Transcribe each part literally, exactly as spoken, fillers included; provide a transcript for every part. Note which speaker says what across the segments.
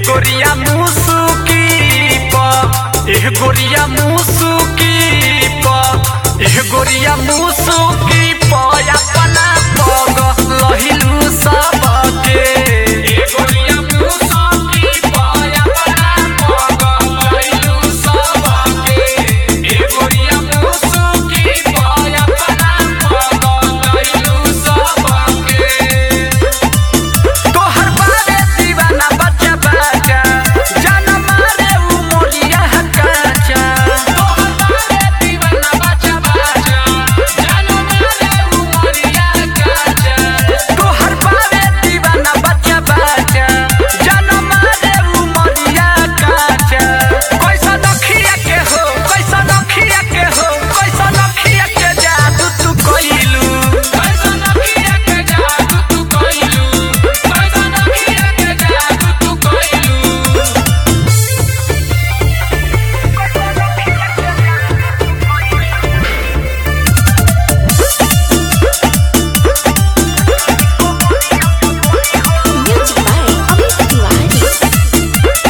Speaker 1: गोरिया मुसुकी प एह गोरिया मुसुकी प एह गोरिया मुसुकी प अपना पग लहिलु सबके एह गोरिया मुसुकी प अपना पग लहिलु सबके एह गोरिया मुसुकी प अपना पग लहिलु सबके तोहर बारे दीवाना बच्चा बच्चा जान मारे उ मोलिया हकाचा तोहर बारे दीवाना बच्चा बच्चा जान मारे उ मोलिया हकाचा तोहर बारे दीवाना बच्चा बच्चा जान मारे उ मोलिया हकाचा कैसा नखिया के हो कैसा नखिया के हो कैसा नखिया के जादू तू कइलू कैसा नखिया के जादू तू कइलू कैसा नखिया के जादू तू कइलू
Speaker 2: Music by Amit Tiwari.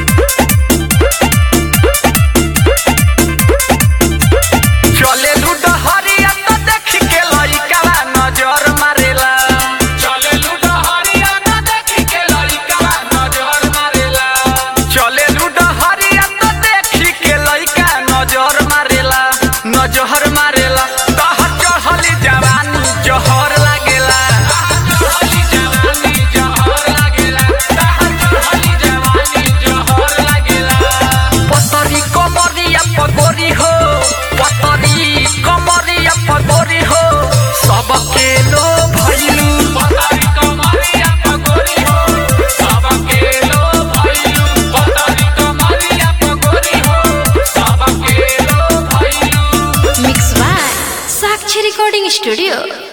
Speaker 1: चले लूडो हरिया तो देख के लइकावा नजर मारेला चले लूडो हरिया तो देख के लइकावा नजर मारेला चले लूडो हरिया तो देख के लइका नजर मारेला नजर मारेला तहर चढ़ली जवानी जहर लागेला चढ़ली जवानी जहर लागेला तहर चढ़ली जवानी जहर लागेला पतरी कमरिया पगोरी हो पतरी कमरिया पगोरी हो सबके लो भइलू पतरी कमरिया पगोरी हो सबके लो भइलू पतरी कमरिया पगोरी हो सबके लो भइलू
Speaker 2: Mixed by Sakshi Recording Studio.